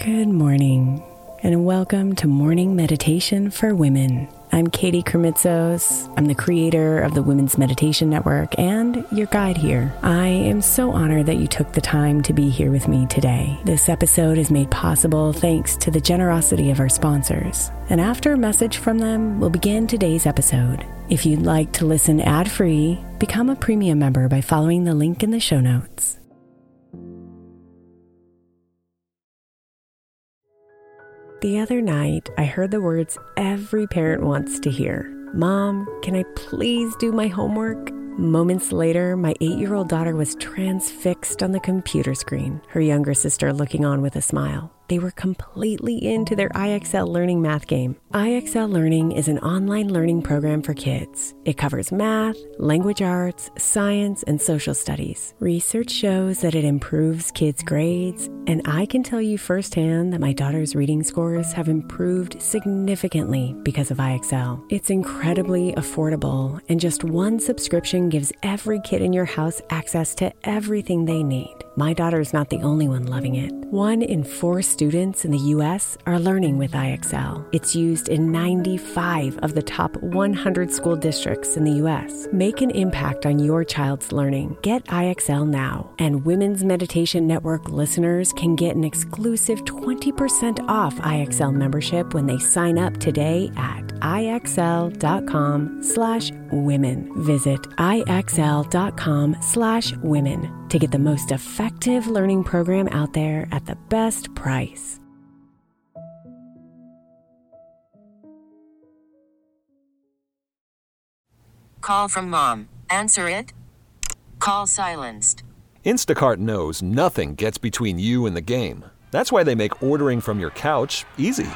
Good morning, and welcome to Morning Meditation for Women. I'm Katie Kremitzos. I'm the creator of the Women's Meditation Network and your guide here. I am so honored that you took the time to be here with me today. This episode is made possible thanks to the generosity of our sponsors. And after a message from them, we'll begin today's episode. If you'd like to listen ad-free, become a premium member by following the link in the show notes. The other night, I heard the words every parent wants to hear. Mom, can I please do my homework? Moments later, my 8-year-old daughter was transfixed on the computer screen, her younger sister looking on with a smile. They were completely into their IXL Learning math game. IXL Learning is an online learning program for kids. It covers math, language arts, science, and social studies. Research shows that it improves kids' grades, and I can tell you firsthand that my daughter's reading scores have improved significantly because of IXL. It's incredibly affordable, and just one subscription gives every kid in your house access to everything they need. My daughter's not the only one loving it. 1 in 4 students in the U.S. are learning with IXL. It's used in 95 of the top 100 school districts in the U.S. Make an impact on your child's learning. Get IXL now. And Women's Meditation Network listeners can get an exclusive 20% off IXL membership when they sign up today at IXL.com/women. Visit IXL.com/women to get the most effective learning program out there at the best price. Call from mom. Answer it. Call silenced. Instacart knows nothing gets between you and the game. That's why they make ordering from your couch easy.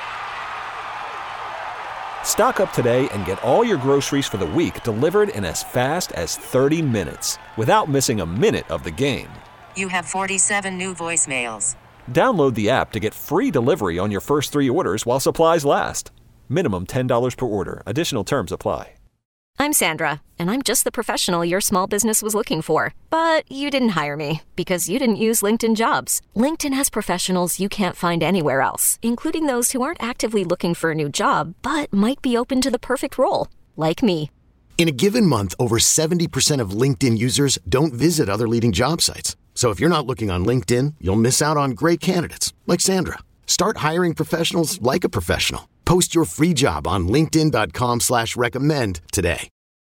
Stock up today and get all your groceries for the week delivered in as fast as 30 minutes without missing a minute of the game. You have 47 new voicemails. Download the app to get free delivery on your first 3 orders while supplies last. Minimum $10 per order. Additional terms apply. I'm Sandra, and I'm just the professional your small business was looking for. But you didn't hire me because you didn't use LinkedIn Jobs. LinkedIn has professionals you can't find anywhere else, including those who aren't actively looking for a new job, but might be open to the perfect role, like me. In a given month, over 70% of LinkedIn users don't visit other leading job sites. So if you're not looking on LinkedIn, you'll miss out on great candidates like Sandra. Start hiring professionals like a professional. Post your free job on linkedin.com/recommend today.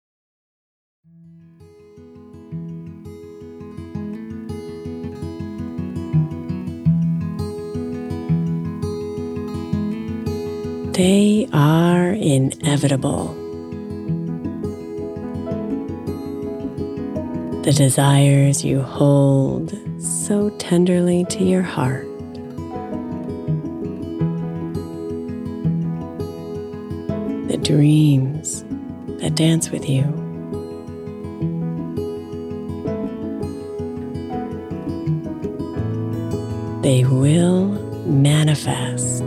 They are inevitable. The desires you hold so tenderly to your heart. The dreams that dance with you. They will manifest.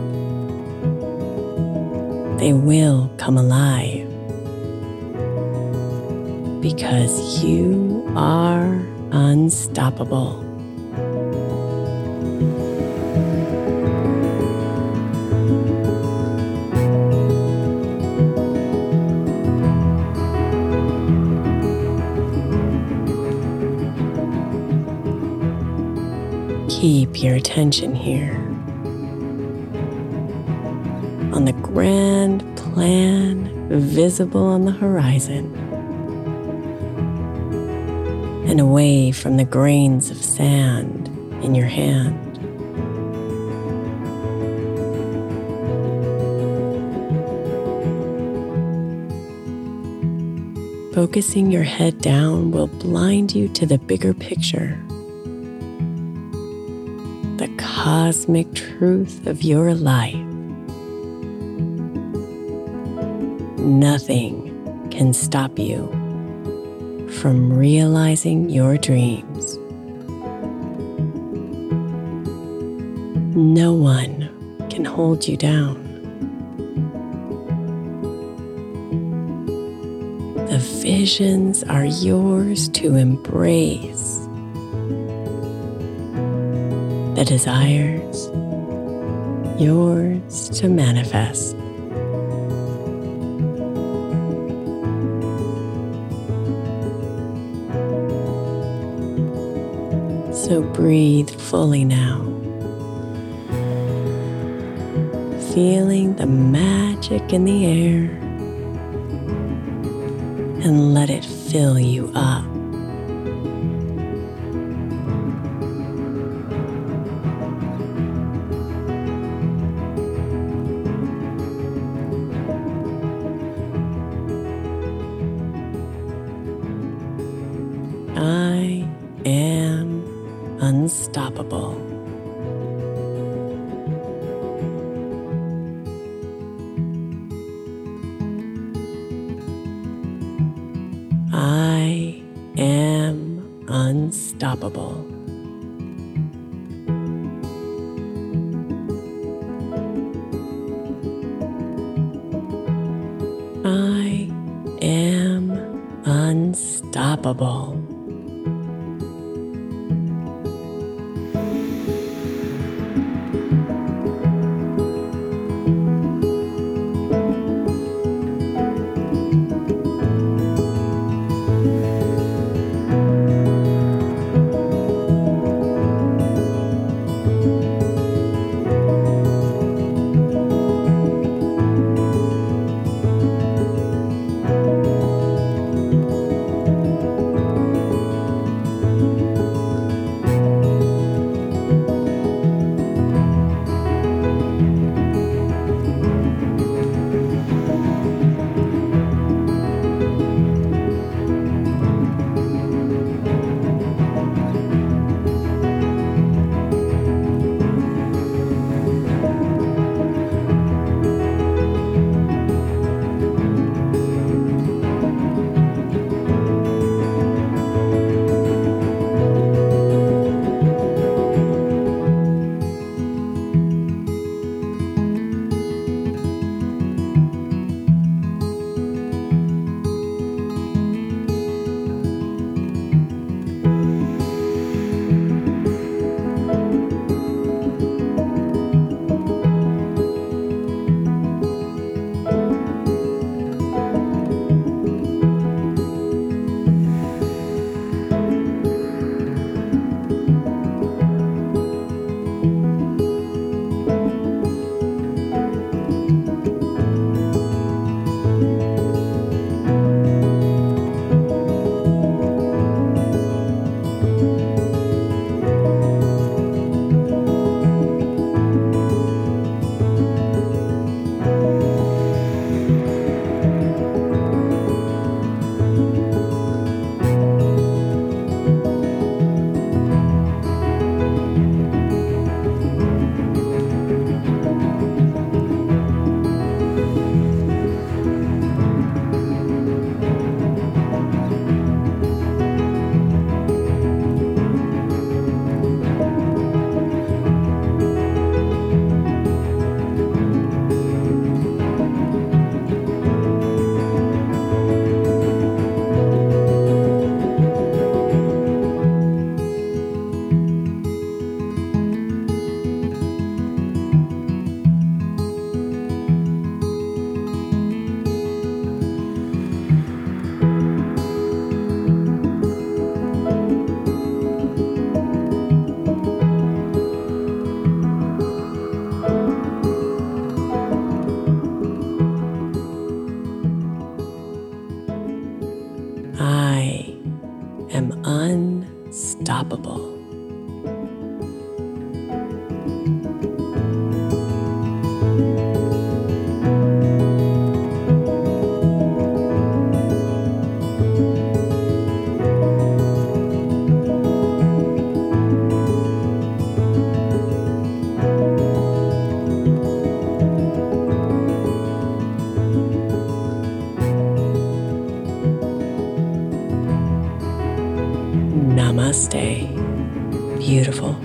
They will come alive because you are unstoppable. Keep your attention here on the grand plan visible on the horizon and away from the grains of sand in your hand. Focusing your head down will blind you to the bigger picture, the cosmic truth of your life. Nothing can stop you from realizing your dreams. No one can hold you down. The visions are yours to embrace. The desires yours to manifest. So breathe fully now, feeling the magic in the air, and let it fill you up. I am unstoppable. I am unstoppable. I am unstoppable. I am unstoppable. Namaste, beautiful.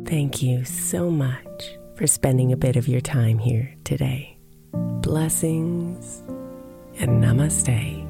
Thank you so much for spending a bit of your time here today. Blessings and namaste.